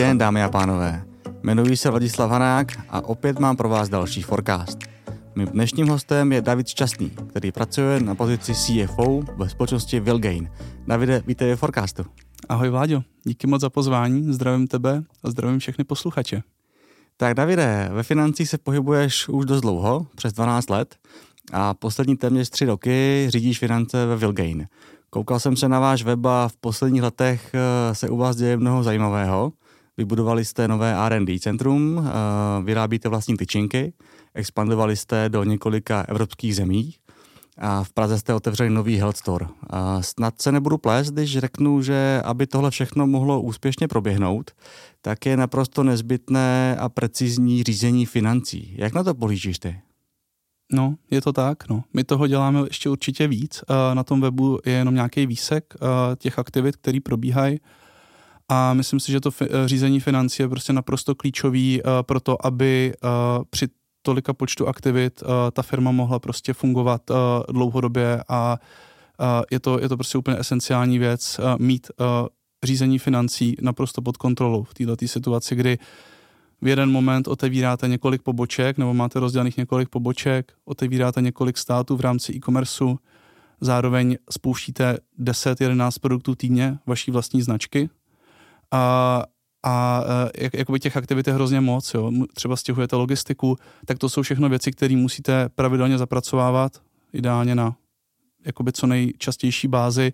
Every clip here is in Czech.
den, dámy a pánové. Jmenuji se Vladislav Hanák a opět mám pro vás další forecast. Mým dnešním hostem je David Šťastný, který pracuje na pozici CFO ve společnosti Willgain. Davide, vítej ve forecastu. Ahoj Vláďo, díky moc za pozvání, zdravím tebe a zdravím všechny posluchače. Tak Davide, ve financích se pohybuješ už dost dlouho, přes 12 let a poslední téměř 3 roky řídíš finance ve Willgain. Koukal jsem se na váš web a v posledních letech se u vás děje mnoho zajímavého. Vybudovali jste nové R&D centrum, vyrábíte vlastní tyčinky, expandovali jste do několika evropských zemí a v Praze jste otevřeli nový health store. Snad se nebudu plést, když řeknu, že aby tohle všechno mohlo úspěšně proběhnout, tak je naprosto nezbytné a precizní řízení financí. Jak na to pohlížíš ty? No, je to tak, no. My toho děláme ještě určitě víc. Na tom webu je jenom nějaký výsek těch aktivit, které probíhají. A myslím si, že to řízení financí je prostě naprosto klíčový pro to, aby při tolika počtu aktivit ta firma mohla prostě fungovat dlouhodobě a je to prostě úplně esenciální věc mít řízení financí naprosto pod kontrolou v této situaci, kdy v jeden moment otevíráte několik poboček nebo máte rozdělených několik poboček, otevíráte několik států v rámci e-commerceu, zároveň spouštíte 10-11 produktů týdně vaší vlastní značky a jakoby těch aktivit je hrozně moc, jo. Třeba stěhujete logistiku, tak to jsou všechno věci, které musíte pravidelně zapracovávat, ideálně na jakoby co nejčastější bázi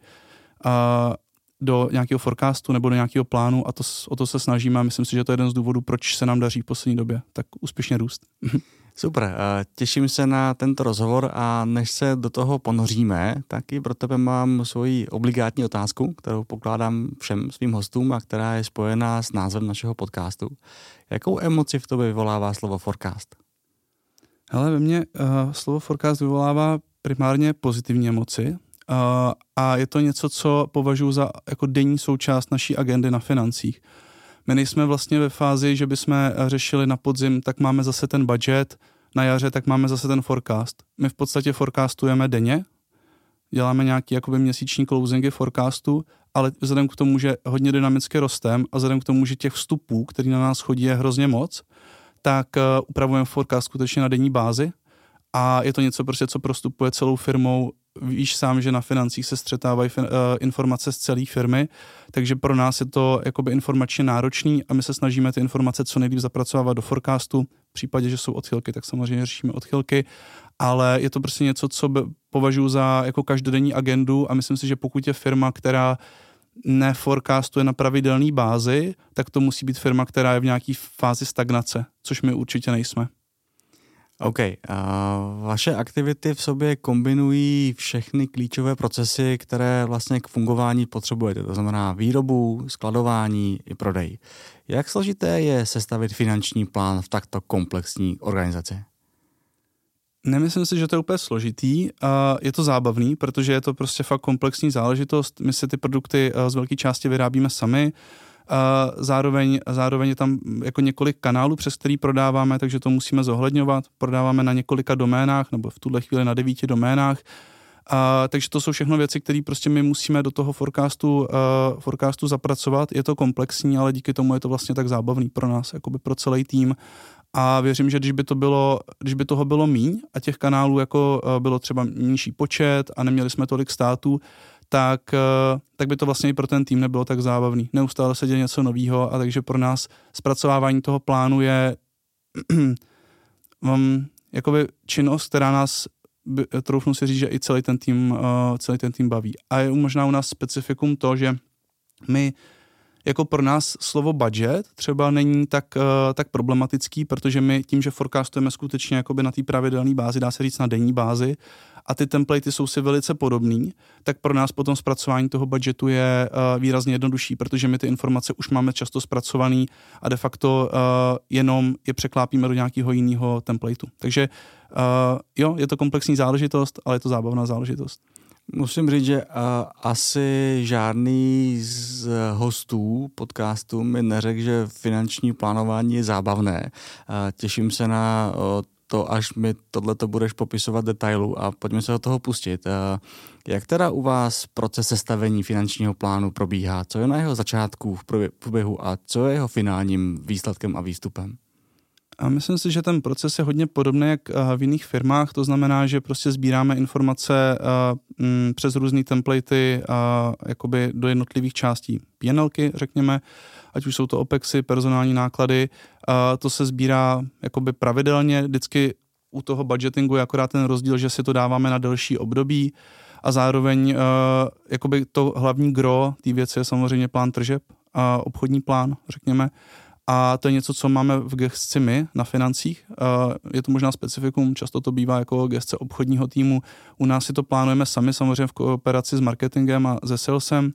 do nějakého forecastu nebo do nějakého plánu a o to se snažíme a myslím si, že to je jeden z důvodů, proč se nám daří v poslední době tak úspěšně růst. Super, těším se na tento rozhovor a než se do toho ponoříme, tak i pro tebe mám svoji obligátní otázku, kterou pokládám všem svým hostům a která je spojená s názvem našeho podcastu. Jakou emoci v tobě vyvolává slovo forecast? Hele, ve mně slovo forecast vyvolává primárně pozitivní emoci a je to něco, co považuji za jako denní součást naší agendy na financích. My nejsme vlastně ve fázi, že bychom řešili na podzim, tak máme zase ten budget, na jaře, tak máme zase ten forecast. My v podstatě forecastujeme denně, děláme nějaký jakoby měsíční closingy forecastu, ale vzhledem k tomu, že hodně dynamicky rostem a vzhledem k tomu, že těch vstupů, který na nás chodí, je hrozně moc, tak upravujeme forecast skutečně na denní bázi a je to něco prostě, co prostupuje celou firmou. Víš sám, že na financích se střetávají informace z celé firmy, takže pro nás je to jakoby informačně náročný a my se snažíme ty informace co nejdřív zapracovávat do forecastu. V případě, že jsou odchylky, tak samozřejmě řešíme odchylky, ale je to prostě něco, co považuji za jako každodenní agendu a myslím si, že pokud je firma, která neforecastuje na pravidelné bázi, tak to musí být firma, která je v nějaké fázi stagnace, což my určitě nejsme. OK. Vaše aktivity v sobě kombinují všechny klíčové procesy, které vlastně k fungování potřebujete. To znamená výrobu, skladování i prodej. Jak složité je sestavit finanční plán v takto komplexní organizaci? Nemyslím si, že to je úplně složitý. Je to zábavný, protože je to prostě fakt komplexní záležitost. My si ty produkty z velké části vyrábíme sami. Zároveň je tam jako několik kanálů, přes který prodáváme, takže to musíme zohledňovat. Prodáváme na několika doménách, nebo v tuhle chvíli na 9 doménách. Takže to jsou všechno věci, které prostě my musíme do toho forecastu zapracovat. Je to komplexní, ale díky tomu je to vlastně tak zábavný pro nás, jakoby pro celý tým. A věřím, že když by toho bylo míň a těch kanálů jako bylo třeba menší počet a neměli jsme tolik států, tak by to vlastně i pro ten tým nebylo tak zábavný. Neustále se děje něco nového a takže pro nás zpracovávání toho plánu je jakoby činnost, která nás, troufnu si říct, že i celý ten tým baví. A je možná u nás specifikum to, že my jako pro nás slovo budget třeba není tak problematický, protože my tím, že forecastujeme skutečně jakoby na té pravidelné bázi, dá se říct na denní bázi, a ty templatey jsou si velice podobný, tak pro nás potom zpracování toho budgetu je výrazně jednodušší, protože my ty informace už máme často zpracovaný a de facto jenom je překlápíme do nějakého jiného templateu. Takže jo, je to komplexní záležitost, ale je to zábavná záležitost. Musím říct, že asi žádný z hostů podcastu mi neřekl, že finanční plánování je zábavné. Těším se na to, až mi tohleto budeš popisovat detailu a pojďme se do toho pustit. Jak teda u vás proces sestavení finančního plánu probíhá? Co je na jeho začátku v průběhu a co je jeho finálním výsledkem a výstupem? A myslím si, že ten proces je hodně podobný jak v jiných firmách, to znamená, že prostě sbíráme informace přes různý templatey jakoby do jednotlivých částí P&Lky, řekněme, ať už jsou to OPEXy, personální náklady, to se sbírá jakoby pravidelně, vždycky u toho budgetingu je akorát ten rozdíl, že si to dáváme na delší období a zároveň jakoby to hlavní gro té věci je samozřejmě plán tržeb, obchodní plán, řekněme. A to je něco, co máme v gesci my na financích. Je to možná specifikum, často to bývá jako gesce obchodního týmu. U nás si to plánujeme sami, samozřejmě v kooperaci s marketingem a se salesem.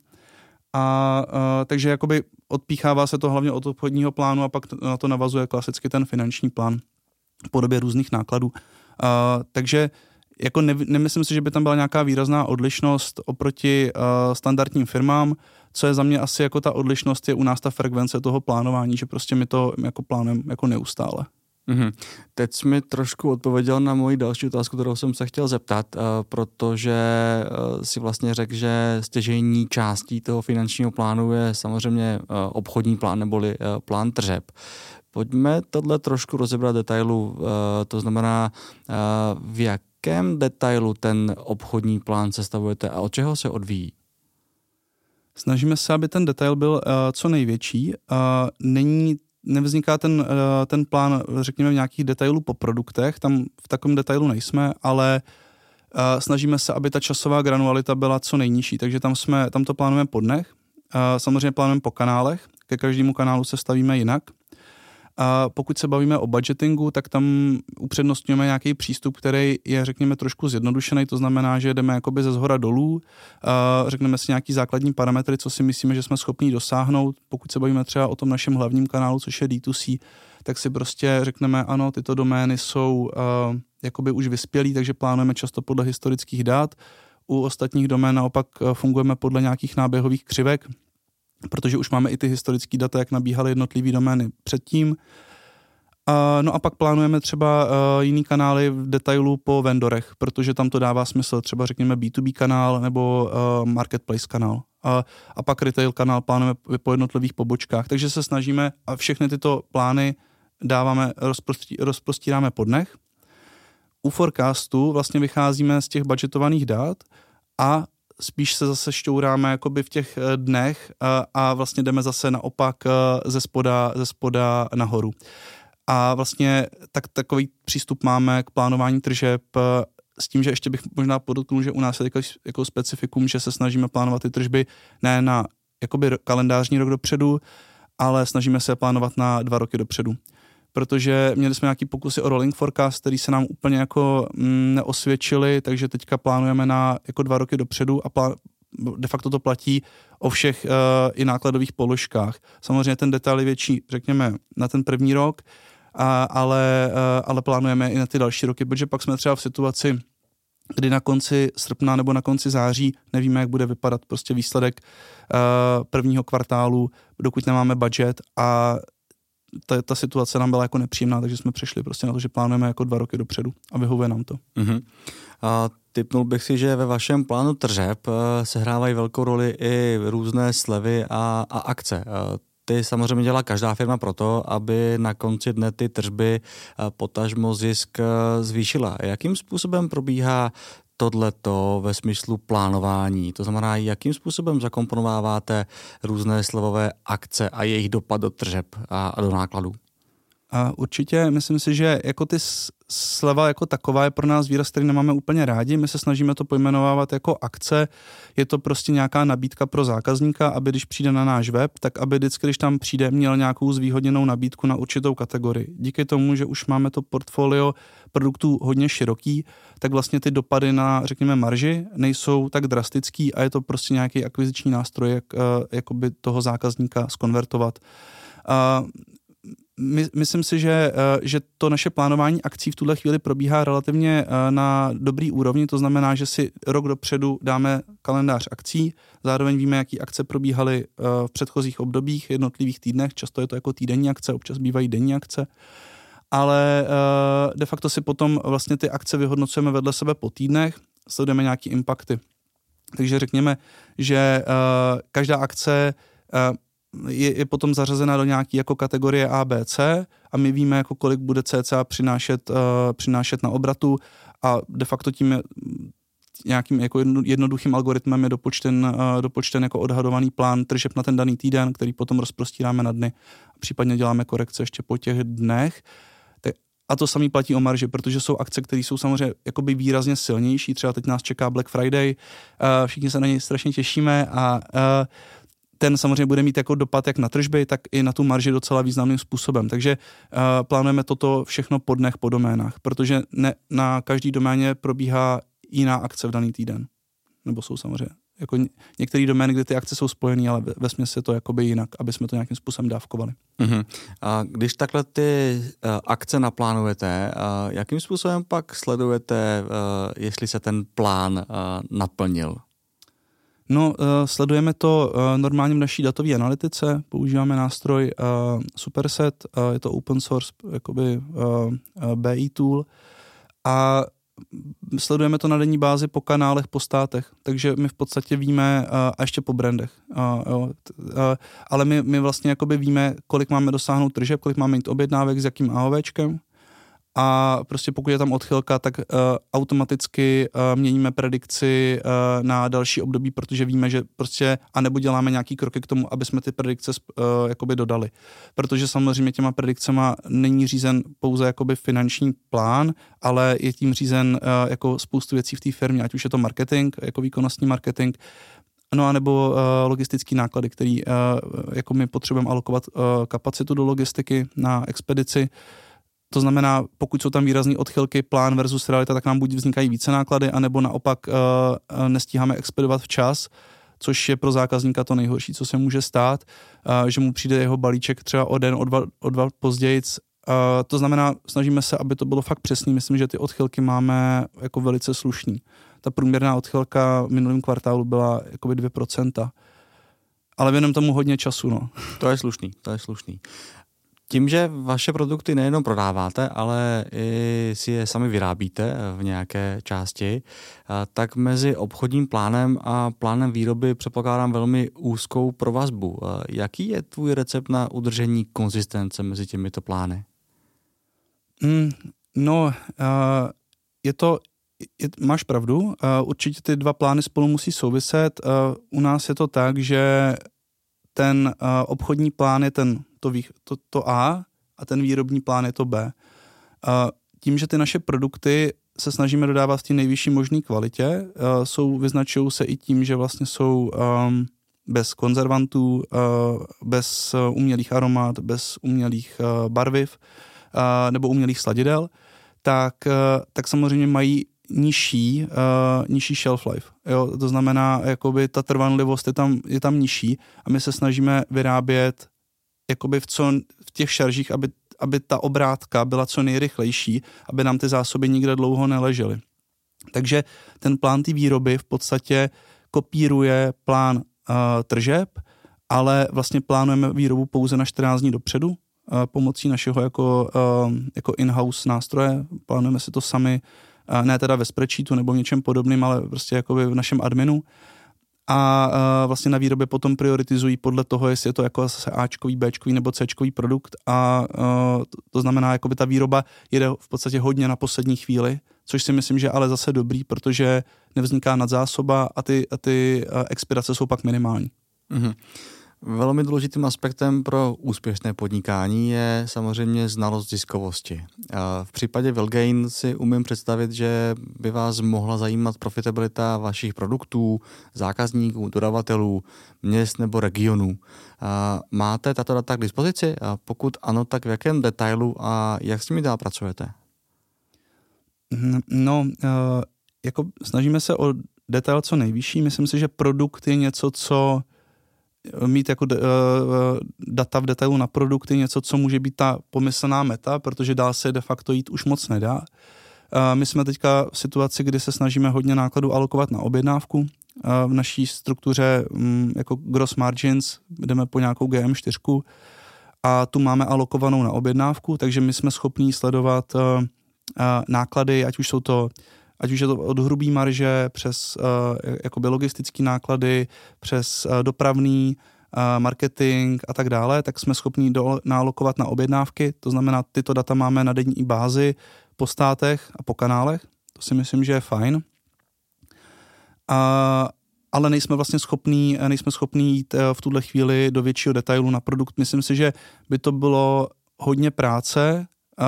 Takže jakoby odpíchává se to hlavně od obchodního plánu a pak na to navazuje klasicky ten finanční plán v podobě různých nákladů. Takže jako nemyslím si, že by tam byla nějaká výrazná odlišnost oproti standardním firmám. Co je za mě asi jako ta odlišnost, je u nás ta frekvence toho plánování, že prostě my to jako plánujeme jako neustále. Mm-hmm. Teď jsi mi trošku odpověděl na moji další otázku, kterou jsem se chtěl zeptat, protože si vlastně řekl, že stěžejní částí toho finančního plánu je samozřejmě obchodní plán neboli plán tržeb. Pojďme tohle trošku rozebrat detailu, to znamená, v jakém detailu ten obchodní plán sestavujete a od čeho se odvíjí? Snažíme se, aby ten detail byl co největší. Nevzniká ten plán, řekněme, v nějakých detailů po produktech, tam v takovém detailu nejsme, ale snažíme se, aby ta časová granularita byla co nejnižší, takže tam to plánujeme po dnech. Samozřejmě plánujeme po kanálech, ke každému kanálu se stavíme jinak. A pokud se bavíme o budgetingu, tak tam upřednostňujeme nějaký přístup, který je, řekněme, trošku zjednodušený, to znamená, že jdeme jakoby ze zhora dolů, řekneme si nějaký základní parametry, co si myslíme, že jsme schopni dosáhnout. Pokud se bavíme třeba o tom našem hlavním kanálu, což je D2C, tak si prostě řekneme, ano, tyto domény jsou jakoby už vyspělý, takže plánujeme často podle historických dat. U ostatních domén naopak fungujeme podle nějakých náběhových křivek, protože už máme i ty historické data, jak nabíhaly jednotlivé domény předtím. No a pak plánujeme třeba jiný kanály v detailu po vendorech, protože tam to dává smysl, třeba řekněme B2B kanál nebo marketplace kanál. A pak retail kanál plánujeme po jednotlivých pobočkách, takže se snažíme a všechny tyto plány rozprostíráme po dnech. U forecastu vlastně vycházíme z těch budgetovaných dat a spíš se zase šťouráme jakoby v těch dnech a vlastně jdeme zase naopak ze spoda nahoru. A vlastně takový přístup máme k plánování tržeb s tím, že ještě bych možná podotknul, že u nás je jako specifikum, že se snažíme plánovat ty tržby ne na jakoby kalendářní rok dopředu, ale snažíme se plánovat na 2 roky dopředu. Protože měli jsme nějaký pokusy o rolling forecast, který se nám úplně jako neosvědčili, takže teďka plánujeme na jako 2 roky dopředu a de facto to platí o všech i nákladových položkách. Samozřejmě ten detail je větší, řekněme, na ten první rok, ale plánujeme i na ty další roky, protože pak jsme třeba v situaci, kdy na konci srpna nebo na konci září nevíme, jak bude vypadat prostě výsledek prvního kvartálu, dokud nemáme budget a ta situace nám byla jako nepříjemná, takže jsme přešli prostě na to, že plánujeme jako 2 roky dopředu a vyhovuje nám to. Mm-hmm. A tipnul bych si, že ve vašem plánu tržeb sehrávají velkou roli i různé slevy a akce. Ty samozřejmě dělá každá firma proto, aby na konci dne ty tržby potažmo zisk zvýšila. Jakým způsobem probíhá tohleto ve smyslu plánování? To znamená, jakým způsobem zakomponováváte různé slevové akce a jejich dopad do tržeb a do nákladů? A určitě myslím si, že jako ty sleva jako taková je pro nás výraz, který nemáme úplně rádi. My se snažíme to pojmenovávat jako akce. Je to prostě nějaká nabídka pro zákazníka, aby když přijde na náš web, tak aby vždycky, když tam přijde, měl nějakou zvýhodněnou nabídku na určitou kategorii. Díky tomu, že už máme to portfolio produktů hodně široký, tak vlastně ty dopady na, řekněme, marži nejsou tak drastický a je to prostě nějaký akviziční nástroj, jak jakoby toho zákazníka zkonvertovat. Myslím si, že to naše plánování akcí v tuhle chvíli probíhá relativně na dobrý úrovni, to znamená, že si rok dopředu dáme kalendář akcí, zároveň víme, jaký akce probíhaly v předchozích obdobích, jednotlivých týdnech, často je to jako týdenní akce, občas bývají denní akce ale de facto si potom vlastně ty akce vyhodnocujeme vedle sebe po týdnech, sledujeme nějaký impakty. Takže řekněme, že každá akce je potom zařazena do nějaké jako kategorie A, B, C a my víme, jako kolik bude cca přinášet na obratu a de facto tím nějakým jako jednoduchým algoritmem je dopočten jako odhadovaný plán tržeb na ten daný týden, který potom rozprostíráme na dny a případně děláme korekce ještě po těch dnech. A to samý platí o marži, protože jsou akce, které jsou samozřejmě jakoby výrazně silnější. Třeba teď nás čeká Black Friday, všichni se na něj strašně těšíme a ten samozřejmě bude mít jako dopad jak na tržby, tak i na tu marži docela významným způsobem. Takže plánujeme toto všechno po dnech, po doménách, protože na každý doméně probíhá jiná akce v daný týden. Nebo jsou samozřejmě jako některé domény, kde ty akce jsou spojené, ale vesměs je to jakoby jinak, aby jsme to nějakým způsobem dávkovali. Uh-huh. A když takhle ty akce naplánujete, jakým způsobem pak sledujete, jestli se ten plán naplnil? No, sledujeme to normálně v naší datové analytice, používáme nástroj Superset, je to open source, jakoby BI tool a sledujeme to na denní bázi po kanálech, po státech, takže my v podstatě víme, a ještě po brandech, ale my vlastně jakoby víme, kolik máme dosáhnout tržeb, kolik máme mít objednávek, s jakým AOVčkem a prostě pokud je tam odchylka, tak automaticky měníme predikci na další období, protože víme, že prostě anebo děláme nějaký kroky k tomu, aby jsme ty predikce jakoby dodali. Protože samozřejmě těma predikcema není řízen pouze jakoby finanční plán, ale je tím řízen jako spoustu věcí v té firmě, ať už je to marketing, jako výkonnostní marketing, no a nebo logistický náklady, který jako my potřebujeme alokovat kapacitu do logistiky na expedici. To znamená, pokud jsou tam výrazné odchylky, plán versus realita, tak nám buď vznikají více náklady, anebo naopak nestíháme expedovat včas, což je pro zákazníka to nejhorší, co se může stát, že mu přijde jeho balíček třeba o den, o dva později. To znamená, snažíme se, aby to bylo fakt přesný. Myslím, že ty odchylky máme jako velice slušný. Ta průměrná odchylka v minulém kvartálu byla jakoby 2%. Ale věnujeme tomu hodně času, no. To je slušný. Tím, že vaše produkty nejenom prodáváte, ale i si je sami vyrábíte v nějaké části, tak mezi obchodním plánem a plánem výroby předpokládám velmi úzkou provazbu. Jaký je tvůj recept na udržení konzistence mezi těmito plány? Máš pravdu, určitě ty dva plány spolu musí souviset. U nás je to tak, že ten obchodní plán je to A a ten výrobní plán je to B. Tím, že ty naše produkty se snažíme dodávat v té nejvyšší možné kvalitě, vyznačují se i tím, že vlastně jsou bez konzervantů, bez umělých aromat, bez umělých barviv nebo umělých sladidel, tak samozřejmě mají nižší shelf life. Jo? To znamená, jakoby ta trvanlivost je tam nižší a my se snažíme vyrábět jakoby v těch šaržích, aby ta obrátka byla co nejrychlejší, aby nám ty zásoby nikde dlouho neležely. Takže ten plán té výroby v podstatě kopíruje plán tržeb, ale vlastně plánujeme výrobu pouze na 14 dní dopředu pomocí našeho jako in-house nástroje. Plánujeme si to sami, ne teda ve spreadsheetu nebo něčem podobným, ale prostě jakoby v našem adminu. A vlastně na výrobě potom prioritizují podle toho, jestli je to jako zase Ačkový, Bčkový nebo Cčkový produkt a to znamená, jakoby ta výroba jede v podstatě hodně na poslední chvíli, což si myslím, že ale zase dobrý, protože nevzniká nadzásoba a ty expirace jsou pak minimální. Mm-hmm. Velmi důležitým aspektem pro úspěšné podnikání je samozřejmě znalost ziskovosti. V případě Vilgain si umím představit, že by vás mohla zajímat profitabilita vašich produktů, zákazníků, dodavatelů, měst nebo regionů. Máte tato data k dispozici? A pokud ano, tak v jakém detailu a jak s nimi dál pracujete? Jako snažíme se o detail co nejvyšší. Myslím si, že produkt je něco, co mít jako data v detailu na produkty, něco, co může být ta pomyslná meta, protože dál se de facto jít už moc nedá. My jsme teďka v situaci, kdy se snažíme hodně nákladů alokovat na objednávku. V naší struktuře jako gross margins jdeme po nějakou GM4 a tu máme alokovanou na objednávku, takže my jsme schopní sledovat náklady, ať už je to od hrubý marže přes jakoby logistické náklady, přes dopravný, marketing a tak dále, tak jsme schopní naalokovat na objednávky, to znamená, tyto data máme na denní bázi po státech a po kanálech, to si myslím, že je fajn. Ale nejsme vlastně schopní jít v tuhle chvíli do většího detailu na produkt. Myslím si, že by to bylo hodně práce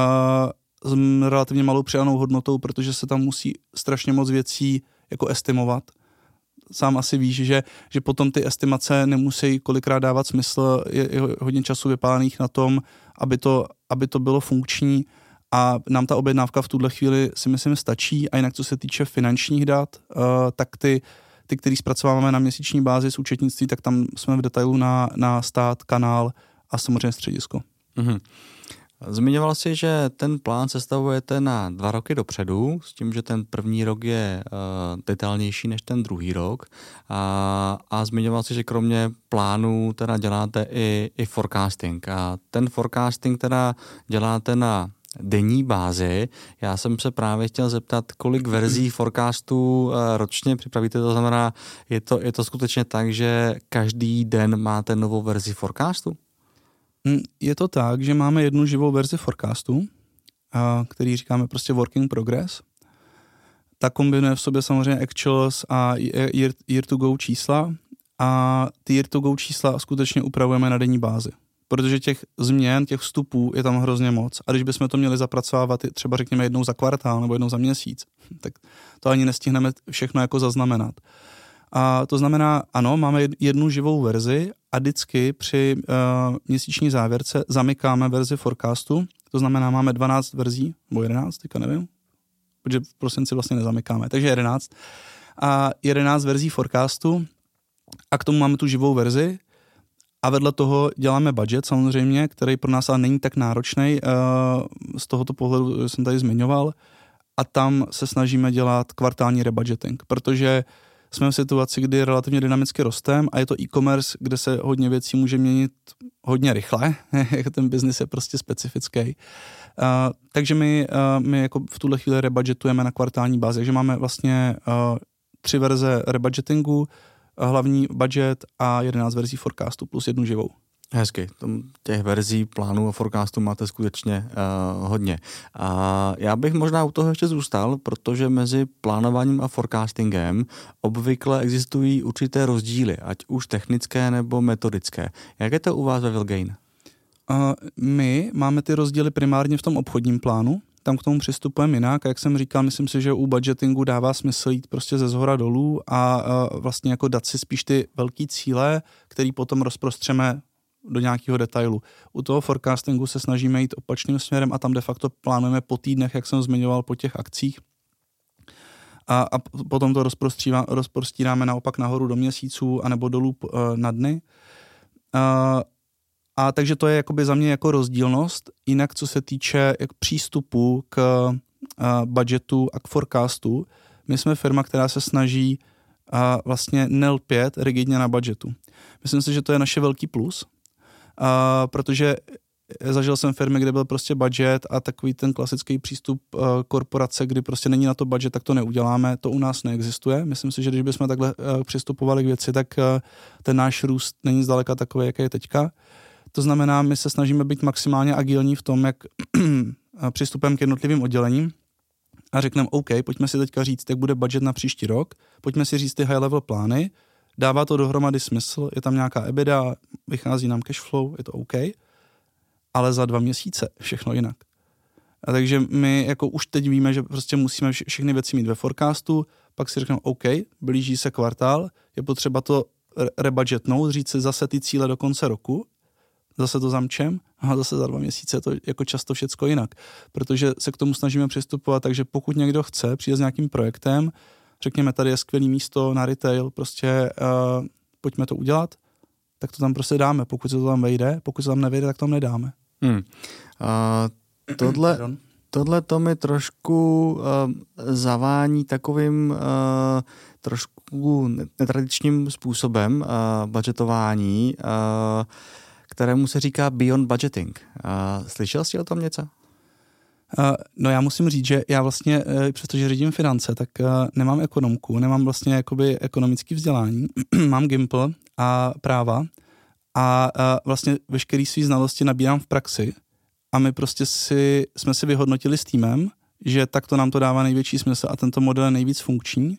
s relativně malou přidanou hodnotou, protože se tam musí strašně moc věcí jako estimovat. Sám asi víš, že potom ty estimace nemusí kolikrát dávat smysl, je hodně času vypálených na tom, aby to bylo funkční a nám ta objednávka v tuhle chvíli si myslím stačí a jinak co se týče finančních dat, tak ty, který zpracováváme na měsíční bázi z účetnictví, tak tam jsme v detailu na stát, kanál a samozřejmě středisko. Mm-hmm. Zmiňoval jsi, že ten plán sestavujete na 2 roky dopředu, s tím, že ten první rok je detailnější než ten druhý rok. A zmiňoval jsi, že kromě plánů teda děláte i forecasting. A ten forecasting teda děláte na denní bázi. Já jsem se právě chtěl zeptat, kolik verzí forecastu ročně připravíte, to znamená, je to skutečně tak, že každý den máte novou verzi forecastu? Je to tak, že máme jednu živou verzi forecastu, který říkáme prostě working progress. Ta kombinuje v sobě samozřejmě actuals a year to go čísla a ty year to go čísla skutečně upravujeme na denní bázi. Protože těch změn, těch vstupů je tam hrozně moc. A když bychom to měli zapracovávat třeba řekněme jednou za kvartál nebo jednou za měsíc, tak to ani nestihneme všechno jako zaznamenat. A to znamená, ano, máme jednu živou verzi a vždycky při měsíční závěrce zamykáme verzi forecastu. To znamená, máme 12 verzí, nebo 11, teďka nevím, protože v prosinci vlastně nezamykáme, takže 11. A 11 verzí forecastu a k tomu máme tu živou verzi a vedle toho děláme budget samozřejmě, který pro nás ale není tak náročný, z tohoto pohledu jsem tady zmiňoval, a tam se snažíme dělat kvartální rebudgeting, protože jsme v situaci, kdy relativně dynamicky rostem a je to e-commerce, kde se hodně věcí může měnit hodně rychle. Ten biznis je prostě specifický. Takže my jako v tuhle chvíli rebudgetujeme na kvartální bázi. Takže máme vlastně 3 verze rebudgetingu, hlavní budget a 11 verzí forecastu plus jednu živou. Hezky. Těch verzí, plánů a forecastu máte skutečně hodně. A já bych možná u toho ještě zůstal, protože mezi plánováním a forecastingem obvykle existují určité rozdíly, ať už technické nebo metodické. Jak je to u vás ve Vilgain? My máme ty rozdíly primárně v tom obchodním plánu. Tam k tomu přistupujeme jinak. A jak jsem říkal, myslím si, že u budgetingu dává smysl jít prostě ze zhora dolů a vlastně jako dát si spíš ty velký cíle, který potom rozprostřeme do nějakého detailu. U toho forecastingu se snažíme jít opačným směrem a tam de facto plánujeme po týdnech, jak jsem zmiňoval, po těch akcích. A potom to rozprostíráme naopak nahoru do měsíců anebo dolů na dny. A takže to je jakoby za mě jako rozdílnost. Jinak co se týče přístupu k budgetu a k forecastu, my jsme firma, která se snaží vlastně nelpět rigidně na budgetu. Myslím si, že to je naše velký plus, protože zažil jsem firmy, kde byl prostě budget a takový ten klasický přístup korporace, kdy prostě není na to budget, tak to neuděláme, to u nás neexistuje. Myslím si, že když bychom takhle přistupovali k věci, tak ten náš růst není zdaleka takový, jaký je teďka. To znamená, my se snažíme být maximálně agilní v tom, jak přistupujeme k jednotlivým oddělením a řekneme, OK, pojďme si teďka říct, jak bude budget na příští rok, pojďme si říct ty high level plány, dává to dohromady smysl, je tam nějaká EBITDA, vychází nám cash flow, je to OK, ale za 2 měsíce všechno jinak. A takže my jako už teď víme, že prostě musíme všechny věci mít ve forecastu, pak si řekneme, OK, blíží se kvartál, je potřeba to rebudgetnout, říct si zase ty cíle do konce roku, zase to zamčem a zase za 2 měsíce je to jako často všecko jinak. Protože se k tomu snažíme přistupovat, takže pokud někdo chce přijít s nějakým projektem, řekněme, tady je skvělý místo na retail, prostě pojďme to udělat, tak to tam prostě dáme. Pokud se to tam vejde, pokud se tam nevejde, tak to tam nedáme. Tohle to mi trošku zavání takovým trošku netradičním způsobem budžetování, kterému se říká beyond budgeting. Slyšel jsi o tom něco? No já musím říct, že já vlastně, přestože řídím finance, tak nemám ekonomku, nemám vlastně jakoby ekonomické vzdělání, mám Gimpl a práva a vlastně veškeré své znalosti nabírám v praxi a my prostě jsme si vyhodnotili s týmem, že takto nám to dává největší smysl a tento model je nejvíc funkční,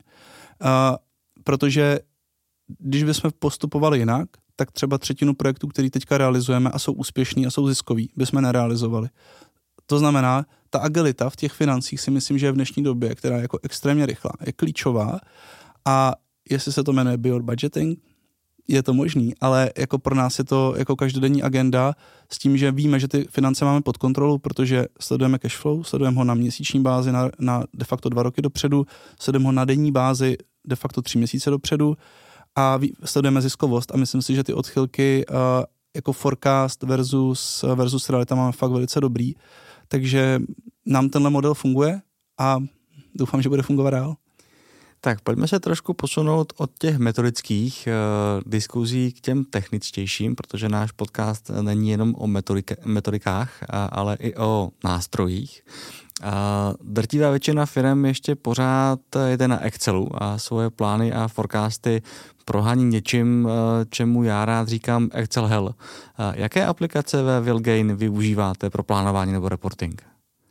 protože když bychom postupovali jinak, tak třeba třetinu projektů, který teďka realizujeme a jsou úspěšný a jsou ziskový, bychom nerealizovali. To znamená, ta agilita v těch financích si myslím, že je v dnešní době, která je jako extrémně rychlá, je klíčová a jestli se to jmenuje beyond budgeting, je to možný, ale jako pro nás je to jako každodenní agenda s tím, že víme, že ty finance máme pod kontrolou, protože sledujeme cash flow, sledujeme ho na měsíční bázi na de facto 2 roky dopředu, sledujeme ho na denní bázi de facto 3 měsíce dopředu a sledujeme ziskovost a myslím si, že ty odchylky jako forecast versus realita máme fakt velice dobrý, takže nám tenhle model funguje a doufám, že bude fungovat dál. Tak pojďme se trošku posunout od těch metodických diskuzí k těm techničtějším, protože náš podcast není jenom o metodikách, ale i o nástrojích. Drtivá většina firm ještě pořád jede na Excelu a svoje plány a forecasty prohání něčím, čemu já rád říkám Excel hell. Jaké aplikace ve Vilgain využíváte pro plánování nebo reporting?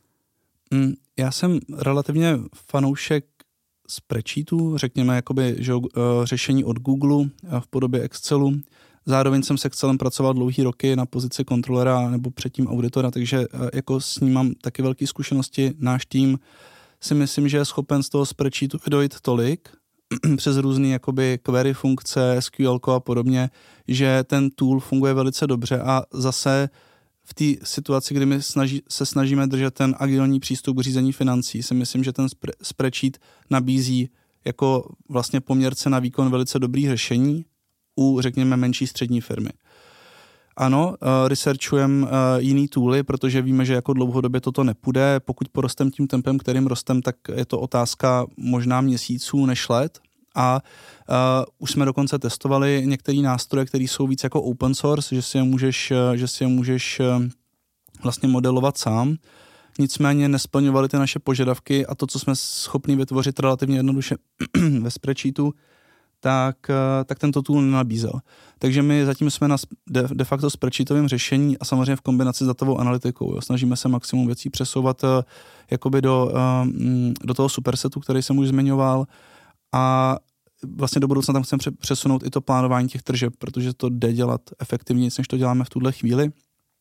Já jsem relativně fanoušek spreadsheetů, řekněme jakoby, že, řešení od Google v podobě Excelu. Zároveň jsem s Excelem pracoval dlouhý roky na pozici kontrolera nebo předtím auditora, takže jako s ním mám taky velké zkušenosti. Náš tým si myslím, že je schopen z toho spreadsheetu dojít tolik přes různý jakoby query funkce, SQL a podobně, že ten tool funguje velice dobře a zase v té situaci, kdy my se snažíme držet ten agilní přístup k řízení financí, si myslím, že ten spreadsheet nabízí jako vlastně poměrce na výkon velice dobrý řešení u, řekněme, menší střední firmy. Ano, researchujeme jiný tooly, protože víme, že jako dlouhodobě toto nepůjde. Pokud porostem tím tempem, kterým rostem, tak je to otázka možná měsíců než let. A už jsme dokonce testovali některé nástroje, které jsou víc jako open source, že si je můžeš vlastně modelovat sám. Nicméně nesplňovaly ty naše požadavky a to, co jsme schopni vytvořit relativně jednoduše ve spreadsheetu, tak tento tool nenabízel. Takže my zatím jsme na de facto spreadsheetovém řešení a samozřejmě v kombinaci s datovou analytikou. Jo. Snažíme se maximum věcí přesouvat jakoby do toho supersetu, který jsem už zmiňoval a vlastně do budoucna tam chceme přesunout i to plánování těch tržeb, protože to jde dělat efektivněji, než to děláme v tuhle chvíli.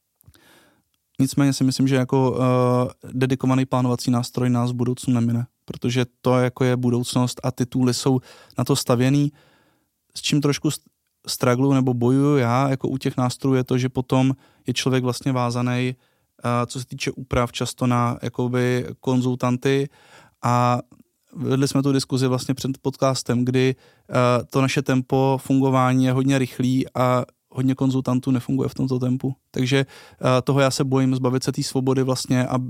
Nicméně si myslím, že jako dedikovaný plánovací nástroj nás v budoucnu nemine, protože to jako je budoucnost a ty tooly jsou na to stavěný. S čím trošku strugglu nebo bojuju já jako u těch nástrojů je to, že potom je člověk vlastně vázaný, co se týče úprav, často na jakoby konzultanty a vedli jsme tu diskuzi vlastně před podcastem, kdy to naše tempo fungování je hodně rychlý a hodně konzultantů nefunguje v tomto tempu. Takže toho já se bojím zbavit se té svobody vlastně a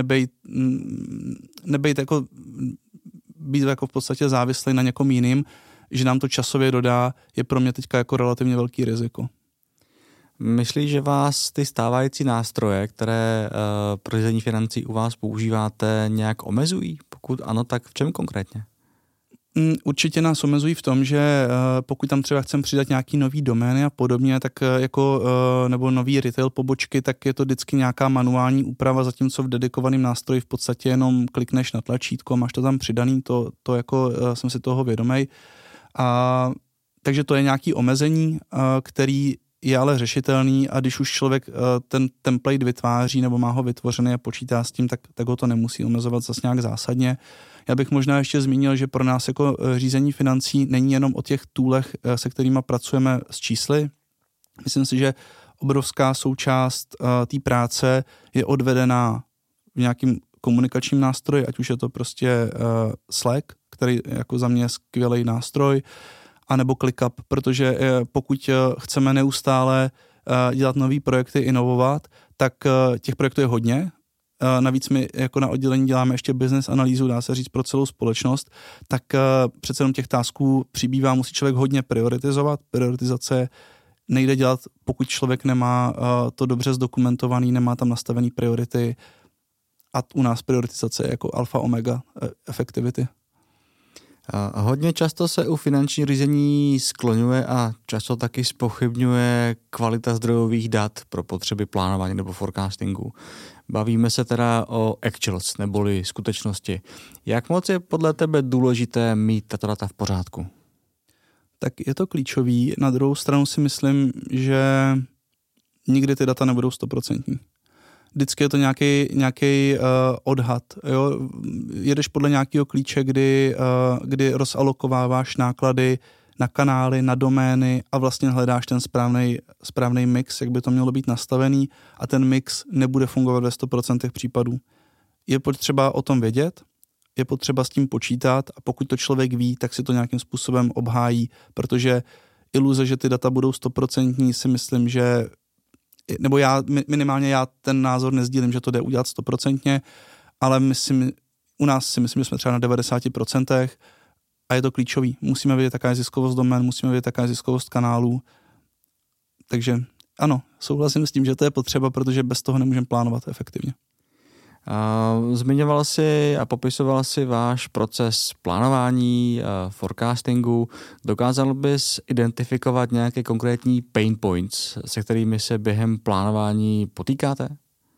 nebejt jako být jako v podstatě závislý na někom jiným, že nám to časově dodá, je pro mě teďka jako relativně velký riziko. Myslíš, že vás ty stávající nástroje, které pro řízení financí u vás používáte, nějak omezují? Pokud ano, tak v čem konkrétně? Určitě nás omezují v tom, že pokud tam třeba chceme přidat nějaký nový domény a podobně, tak jako nebo nový retail pobočky, tak je to vždycky nějaká manuální úprava, zatímco v dedikovaném nástroji v podstatě jenom klikneš na tlačítko, máš to tam přidaný, to jako jsem si toho vědomej. Takže to je nějaký omezení, který je ale řešitelný a když už člověk ten template vytváří nebo má ho vytvořený a počítá s tím, tak ho to nemusí omezovat zase nějak zásadně. Já bych možná ještě zmínil, že pro nás jako řízení financí není jenom o těch toolech, se kterými pracujeme s čísly. Myslím si, že obrovská součást té práce je odvedená v nějakým komunikačním nástroji, ať už je to prostě Slack, který jako za mě je skvělý nástroj, anebo ClickUp, protože pokud chceme neustále dělat nový projekty, inovovat, tak těch projektů je hodně. Navíc my jako na oddělení děláme ještě business analýzu, dá se říct pro celou společnost, tak přece jenom těch tasků přibývá, musí člověk hodně prioritizovat. Prioritizace je nejde dělat, pokud člověk nemá to dobře zdokumentovaný, nemá tam nastavený priority a u nás prioritizace je jako alfa omega efektivity. Hodně často se u finanční řízení skloňuje a často taky zpochybňuje kvalita zdrojových dat pro potřeby plánování nebo forecastingu. Bavíme se teda o actuals, neboli skutečnosti. Jak moc je podle tebe důležité mít tato data v pořádku? Tak je to klíčový. Na druhou stranu si myslím, že nikdy ty data nebudou 100%. Vždycky je to nějaký odhad. Jo? Jedeš podle nějakého klíče, kdy rozalokováváš náklady na kanály, na domény a vlastně hledáš ten správný mix, jak by to mělo být nastavený a ten mix nebude fungovat ve 100% případů. Je potřeba o tom vědět, je potřeba s tím počítat a pokud to člověk ví, tak si to nějakým způsobem obhájí, protože iluze, že ty data budou 100%, si myslím, že nebo minimálně já ten názor nezdílím, že to jde udělat 100%, ale u nás si myslím, že jsme třeba na 90% a je to klíčový. Musíme vědět, jaká je ziskovost domén, musíme vědět, jaká je ziskovost kanálů. Takže ano, souhlasím s tím, že to je potřeba, protože bez toho nemůžeme plánovat efektivně. Zmiňoval jsi a popisoval si váš proces plánování, forecastingu. Dokázal bys identifikovat nějaké konkrétní pain points, se kterými se během plánování potýkáte?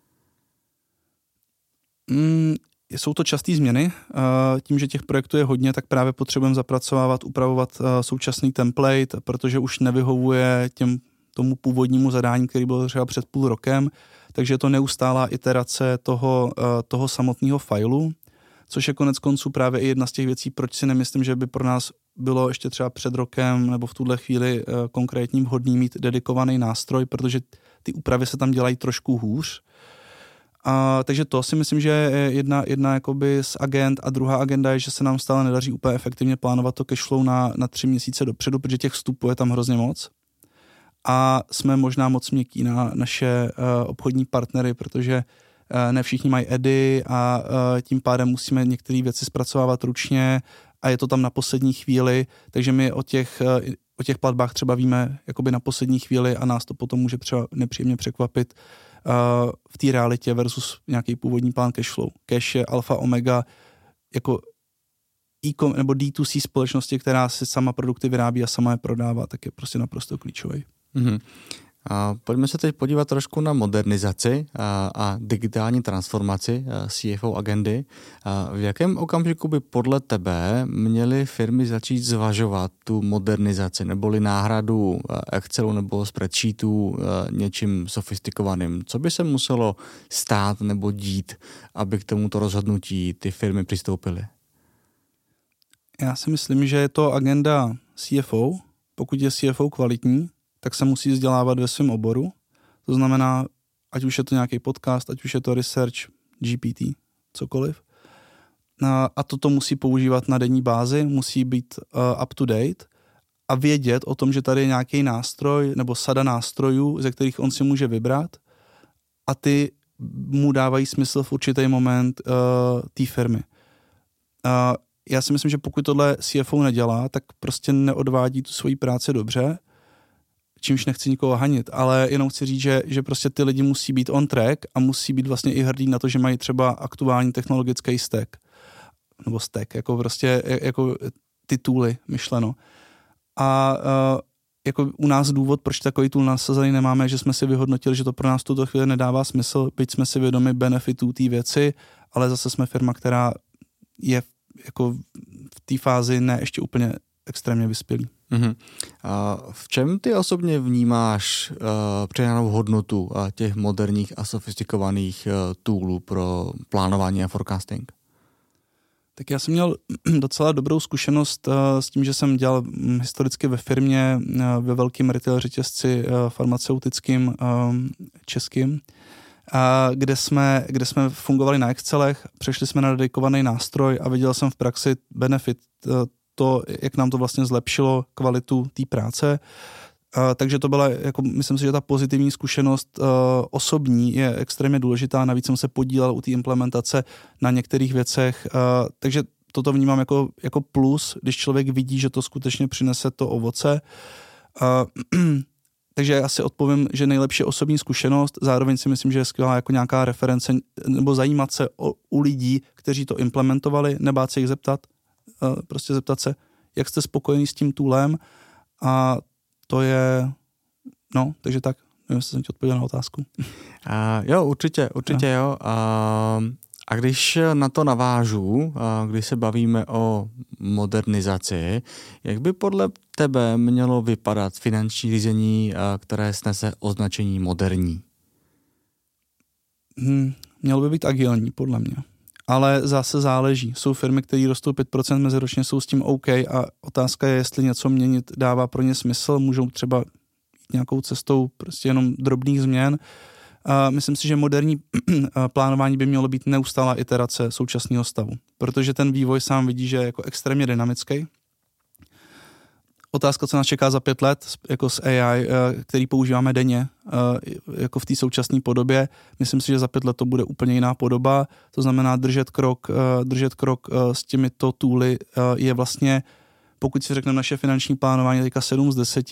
Jsou to časté změny. Tím, že těch projektů je hodně, tak právě potřebujeme zapracovávat, upravovat současný template, protože už nevyhovuje tomu původnímu zadání, který byl třeba před půl rokem, takže je to neustálá iterace toho samotného failu, což je konec konců právě i jedna z těch věcí, proč si nemyslím, že by pro nás bylo ještě třeba před rokem nebo v tuhle chvíli konkrétním vhodný mít dedikovaný nástroj, protože ty úpravy se tam dělají trošku hůř. Takže to si myslím, že je jedna jakoby z agend a druhá agenda je, že se nám stále nedaří úplně efektivně plánovat to cashflow na 3 měsíce dopředu, protože těch vstupů je tam hrozně moc. A jsme možná moc měkký na naše obchodní partnery, protože ne všichni mají EDI a tím pádem musíme některé věci zpracovávat ručně a je to tam na poslední chvíli, takže my o těch platbách třeba víme jakoby na poslední chvíli a nás to potom může třeba nepříjemně překvapit v té realitě versus nějaký původní plán cashflow. Cash je alfa omega jako nebo D2C společnosti, která si sama produkty vyrábí a sama je prodává, tak je prostě naprosto klíčový. Mm-hmm. Pojďme se teď podívat trošku na modernizaci a digitální transformaci CFO agendy. V jakém okamžiku by podle tebe měly firmy začít zvažovat tu modernizaci neboli náhradu Excelu nebo spreadsheetů něčím sofistikovaným? Co by se muselo stát nebo dít, aby k tomuto rozhodnutí ty firmy přistoupily? Já si myslím, že je to agenda CFO. Pokud je CFO kvalitní, tak se musí vzdělávat ve svém oboru. To znamená, ať už je to nějaký podcast, ať už je to research, GPT, cokoliv. A toto musí používat na denní bázi, musí být up to date a vědět o tom, že tady je nějaký nástroj nebo sada nástrojů, ze kterých on si může vybrat a ty mu dávají smysl v určitý moment té firmy. Já si myslím, že pokud tohle CFO nedělá, tak prostě neodvádí tu svoji práci dobře, čímž nechci nikoho hanit, ale jenom chci říct, že prostě ty lidi musí být on track a musí být vlastně i hrdí na to, že mají třeba aktuální technologický stack. Nebo stack, jako prostě jako ty tooly myšleno. A jako u nás důvod, proč takový tool nasazený nemáme, že jsme si vyhodnotili, že to pro nás v tuto chvíli nedává smysl, byť jsme si vědomi benefitů té věci, ale zase jsme firma, která je jako v té fázi ne ještě úplně extrémně vyspělý. Mm-hmm. V čem ty osobně vnímáš přidanou hodnotu těch moderních a sofistikovaných toolů pro plánování a forecasting? Tak já jsem měl docela dobrou zkušenost s tím, že jsem dělal historicky ve firmě, ve velkém retail řetězci farmaceutickým českým, kde jsme fungovali na Excelech, přešli jsme na dedikovaný nástroj a viděl jsem v praxi benefit to, jak nám to vlastně zlepšilo kvalitu té práce. Takže to byla, jako, myslím si, že ta pozitivní zkušenost osobní je extrémně důležitá. Navíc jsem se podílel u té implementace na některých věcech. Takže toto vnímám jako plus, když člověk vidí, že to skutečně přinese to ovoce. Takže já si odpovím, že nejlepší osobní zkušenost, zároveň si myslím, že je skvělá jako nějaká reference, nebo zajímat se u lidí, kteří to implementovali, nebát se jich zeptat, prostě zeptat se, jak jste spokojení s tím toolem, a to je, no, takže tak, nevím, jestli jsem ti odpověděl na otázku. Jo, určitě jo. A když na to navážu, když se bavíme o modernizaci, jak by podle tebe mělo vypadat finanční řízení, které snese označení moderní? Mělo by být agilní, podle mě. Ale zase záleží. Jsou firmy, které rostou 5% meziročně, jsou s tím OK, a otázka je, jestli něco měnit dává pro ně smysl, můžou třeba jít nějakou cestou prostě jenom drobných změn. Myslím si, že moderní plánování by mělo být neustálá iterace současného stavu, protože ten vývoj sám vidí, že je jako extrémně dynamický. Otázka, co nás čeká za 5 let, jako s AI, který používáme denně, jako v té současné podobě. Myslím si, že za 5 let to bude úplně jiná podoba. To znamená držet krok s těmito tooly je vlastně, pokud si řekneme naše finanční plánování teďka 7 z 10,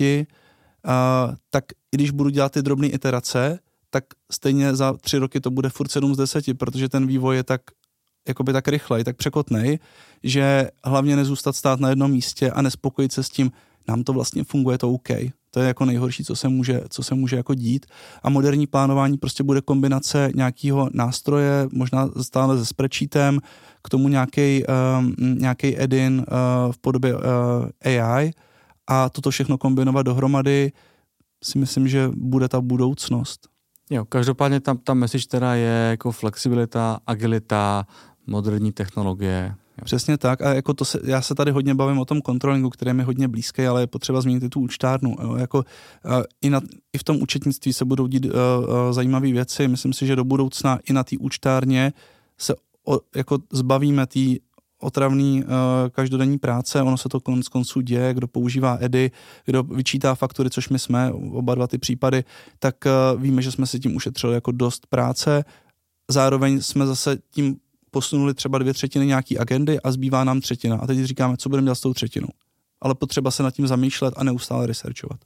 tak i když budu dělat ty drobné iterace, tak stejně za 3 roky to bude furt 7 z 10, protože ten vývoj je tak jakoby tak rychlej, tak překotnej, že hlavně nezůstat stát na jednom místě a nespokojit se s tím, nám to vlastně funguje, to OK. To je jako nejhorší, co se může jako dít. A moderní plánování prostě bude kombinace nějakého nástroje, možná stále se spreadsheetem, k tomu nějaký add-in v podobě AI, a toto všechno kombinovat dohromady, si myslím, že bude ta budoucnost. Jo, každopádně ta message teda je jako flexibilita, agilita, moderní technologie. Jo. Přesně tak, a jako já se tady hodně bavím o tom kontrolingu, který je mi hodně blízký, ale je potřeba změnit i tu účtárnu. Jo. Jako, i v tom účetnictví se budou dít zajímavé věci. Myslím si, že do budoucna i na té účtárně se jako zbavíme té otravný každodenní práce, ono se to konec konců děje, kdo používá EDI, kdo vyčítá faktury, což my jsme, oba dva ty případy, tak víme, že jsme si tím ušetřili jako dost práce. Zároveň jsme zase tím posunuli třeba 2/3 nějaký agendy a zbývá nám 1/3. A teď říkáme, co budeme dělat s tou 1/3. Ale potřeba se nad tím zamýšlet a neustále researchovat.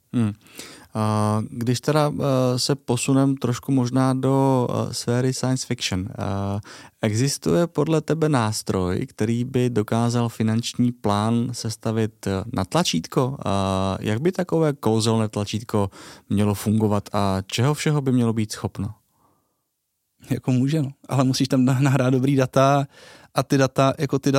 Když teda se posunem trošku možná do sféry science fiction, existuje podle tebe nástroj, který by dokázal finanční plán sestavit na tlačítko? Jak by takové kouzelné tlačítko mělo fungovat a čeho všeho by mělo být schopno? Jako může, no. Ale musíš tam nahrát dobrý data a ty data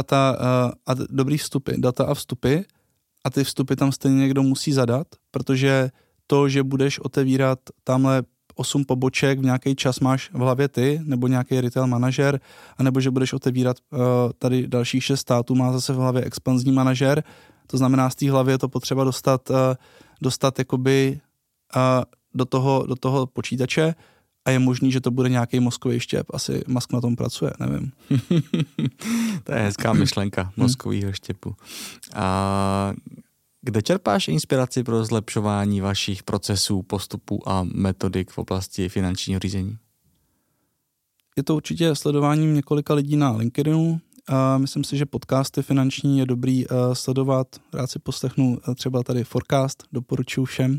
a dobrý vstupy, data a vstupy, a ty vstupy tam stejně někdo musí zadat, protože to, že budeš otevírat tamhle 8 poboček, v nějaký čas máš v hlavě ty, nebo nějaký retail manažer, anebo že budeš otevírat tady dalších 6 států, má zase v hlavě expanzní manažer, to znamená, z té hlavy je to potřeba dostat jakoby do toho počítače, a je možný, že to bude nějaký mozkový štěp. Asi Musk na tom pracuje, nevím. To je hezká myšlenka mozkovýho štěpu. A kde čerpáš inspiraci pro zlepšování vašich procesů, postupů a metodik v oblasti finančního řízení? Je to určitě sledováním několika lidí na LinkedInu. Myslím si, že podcasty finanční je dobrý sledovat. Rád si poslechnu třeba tady Forecast, doporučuji všem.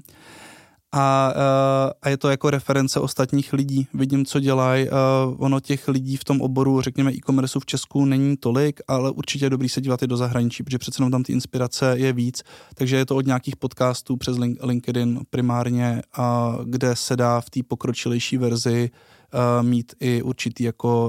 A je to jako reference ostatních lidí. Vidím, co dělají. Ono těch lidí v tom oboru, řekněme e-commerce v Česku není tolik, ale určitě je dobrý se dívat i do zahraničí, protože přece tam ty inspirace je víc. Takže je to od nějakých podcastů přes LinkedIn primárně, kde se dá v té pokročilejší verzi mít i určitý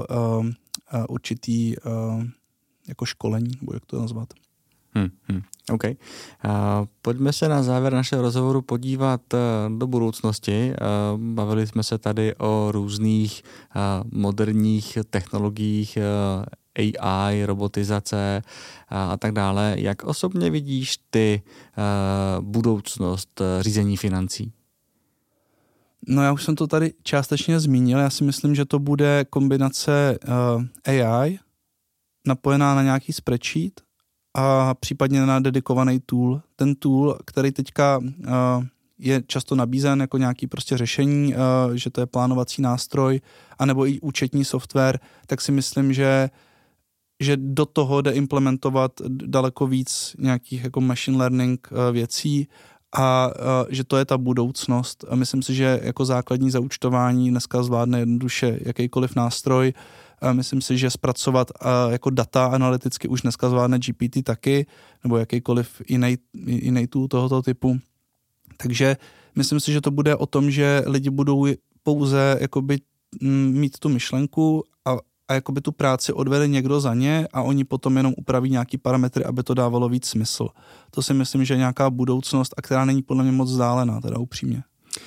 jako školení, nebo jak to nazvat. OK. Pojďme se na závěr našeho rozhovoru podívat do budoucnosti. Bavili jsme se tady o různých moderních technologiích, AI, robotizace a tak dále. Jak osobně vidíš ty budoucnost řízení financí? No já už jsem to tady částečně zmínil. Já si myslím, že to bude kombinace AI napojená na nějaký spreadsheet a případně na dedikovaný tool. Ten tool, který teďka je často nabízen jako nějaký prostě řešení, že to je plánovací nástroj, anebo i účetní software, tak si myslím, že do toho jde implementovat daleko víc nějakých jako machine learning věcí a že to je ta budoucnost. A myslím si, že jako základní zaúčtování dneska zvládne jednoduše jakýkoliv nástroj. A myslím si, že zpracovat jako data analyticky už dneska zvládne GPT taky, nebo jakýkoliv jiný tool tohoto typu. Takže myslím si, že to bude o tom, že lidi budou pouze jakoby mít tu myšlenku a jakoby tu práci odvede někdo za ně a oni potom jenom upraví nějaký parametry, aby to dávalo víc smysl. To si myslím, že je nějaká budoucnost, a která není podle mě moc vzdálená, teda upřímně.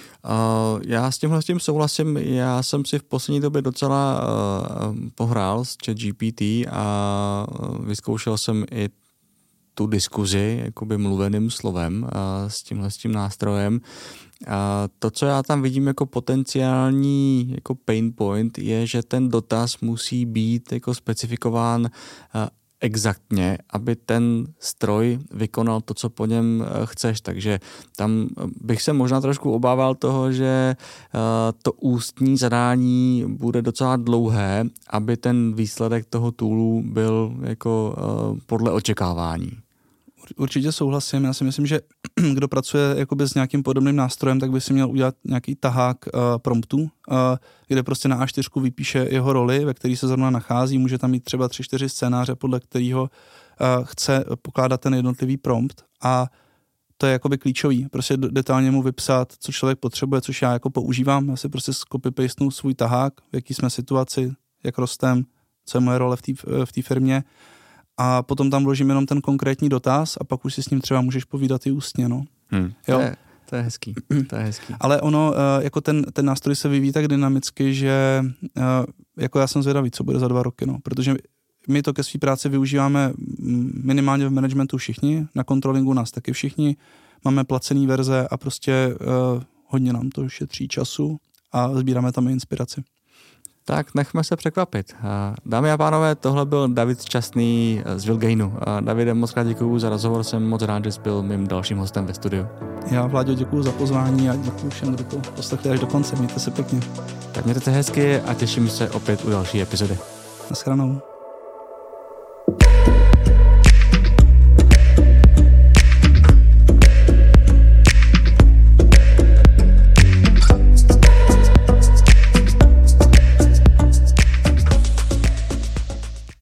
Já s tím souhlasím. Já jsem si v poslední době docela pohrál s ChatGPT a vyzkoušel jsem i tu diskuzi jakoby mluveným slovem s tím nástrojem. To, co já tam vidím jako potenciální jako pain point, je, že ten dotaz musí být jako specifikován exaktně, aby ten stroj vykonal to, co po něm chceš. Takže tam bych se možná trošku obával toho, že to ústní zadání bude docela dlouhé, aby ten výsledek toho toolu byl jako podle očekávání. Určitě souhlasím. Já si myslím, že kdo pracuje jakoby s nějakým podobným nástrojem, tak by si měl udělat nějaký tahák promptu, kde prostě na A4 vypíše jeho roli, ve který se zrovna nachází. Může tam mít třeba 3-4 scénáře, podle kterého chce pokládat ten jednotlivý prompt, a to je jakoby klíčový. Prostě detailně mu vypsat, co člověk potřebuje, což já jako používám. Já si prostě copy-pastenu svůj tahák, v jaký jsme situaci, jak rostem, co je moje role v té firmě. A potom tam vložím jenom ten konkrétní dotaz a pak už si s ním třeba můžeš povídat i ústně, no. Jo? To je hezký. Ale ono, jako ten nástroj se vyvíjí tak dynamicky, že jako já jsem zvědavý, co bude za 2 roky, no. Protože my to ke své práci využíváme minimálně v managementu všichni, na controllingu nás taky všichni, máme placený verze a prostě hodně nám to šetří času a sbíráme tam i inspiraci. Tak nechme se překvapit. Dámy a pánové, tohle byl David Šťastný z Vilgainu. Davide, moc krát děkuju za rozhovor, jsem moc rád, že jsi byl mým dalším hostem ve studiu. Já, Vláďo, děkuju za pozvání a děkuju všem, kdo to poslechli až do konce. Mějte se pěkně. Tak mějte se hezky a těším se opět u další epizody. Naschledanou.